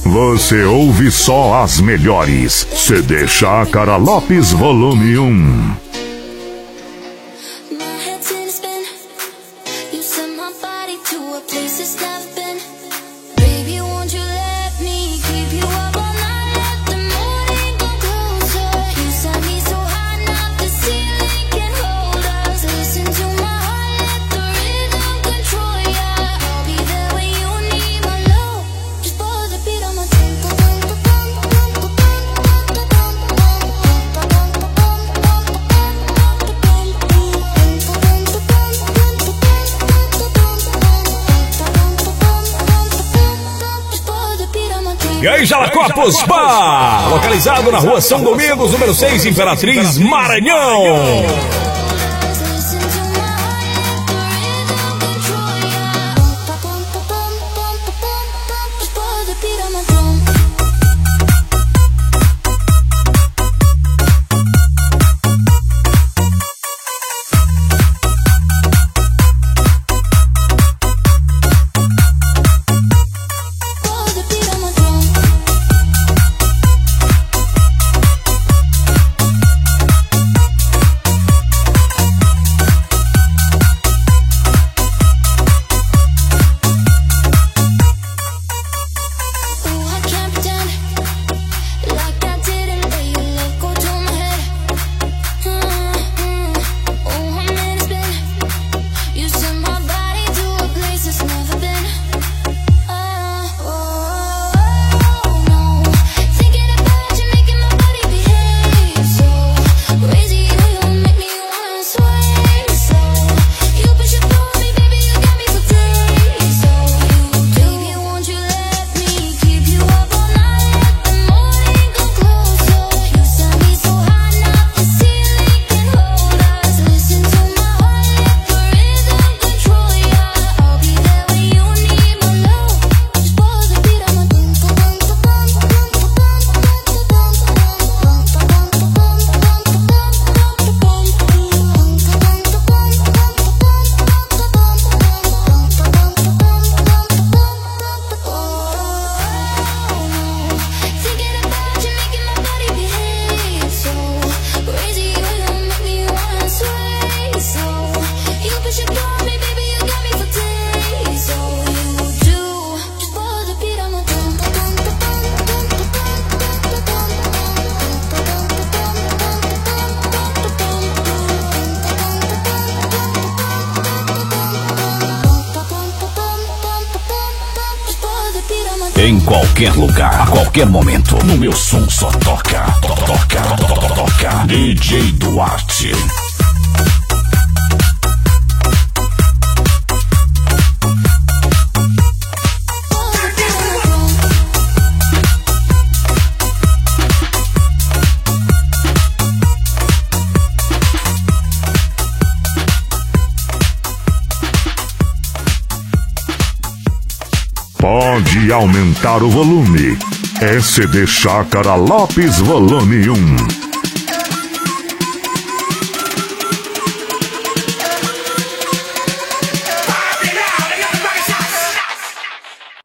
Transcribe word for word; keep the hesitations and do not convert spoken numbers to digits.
Você ouve só as melhores. C D Chácara Lopes Volume um. E aí, Jalacopos Bar, localizado na rua São Domingos, número seis, Imperatriz, Maranhão. Em qualquer lugar, a qualquer momento, no meu som só toca, toca, toca, toca, D J Duarte. Pode aumentar o volume. É C D Chácara Lopes Volume um.